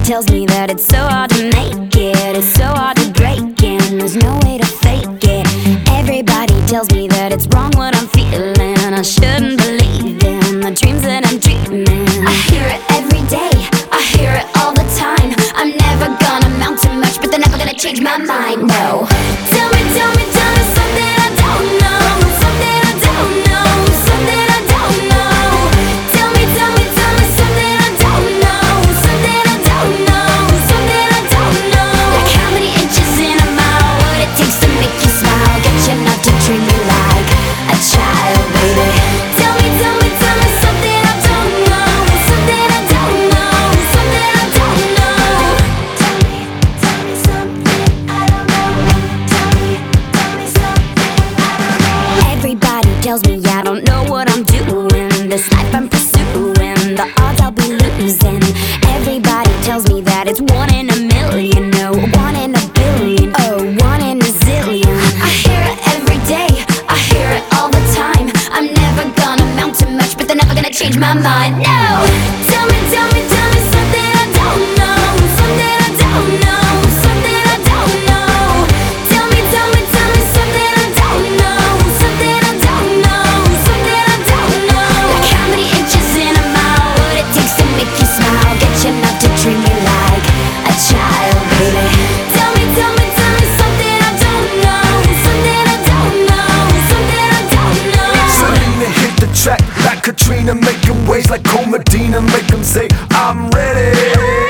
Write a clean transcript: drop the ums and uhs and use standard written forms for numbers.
tells me that it's so hard to make it, it's so hard to break it, and there's no way to fake it. Everybody tells me that it's wrong what I'm feeling, I shouldn't believe in the dreams that I'm dreaming. I hear it every day, I hear it all the time. I'm never gonna amount to much, but they're never gonna change my mind, no. Tell me, tell me, tell me something I don't know, something I don't know, something I don't know. Tell me, tell me, tell me something I don't know, something I don't know, something I don't know. Like how many inches in a mile, what it takes to make you smile, get you not to treat me like a child, baby. Tell me, tell me, tell me something I don't know, something I don't know, something I don't know. Tell me something I don't know. Tell me something I don't know. Everybody tells me I don't know what I'm doing, this life I'm pursuing, the odds I'll be losing. Everybody tells me that it's 1 in a million, no, 1 in a billion, oh, 1 in a zillion. I hear it every day, I hear it all the time. I'm never gonna amount to much, but they're never gonna change my mind, no. Tell me, tell me, tell me something I don't know, something I don't know, something I don't know. Tell me, tell me, tell me something I don't know, something I don't know, something I don't know. Like how many inches in a mile, what it takes to make you smile, get you not to treat me like a child, baby. Tell me, tell me, tell me something I don't know, something I don't know, something I don't know. Selena hit the track like Katrina, making waves like Medina, make them say I'm ready.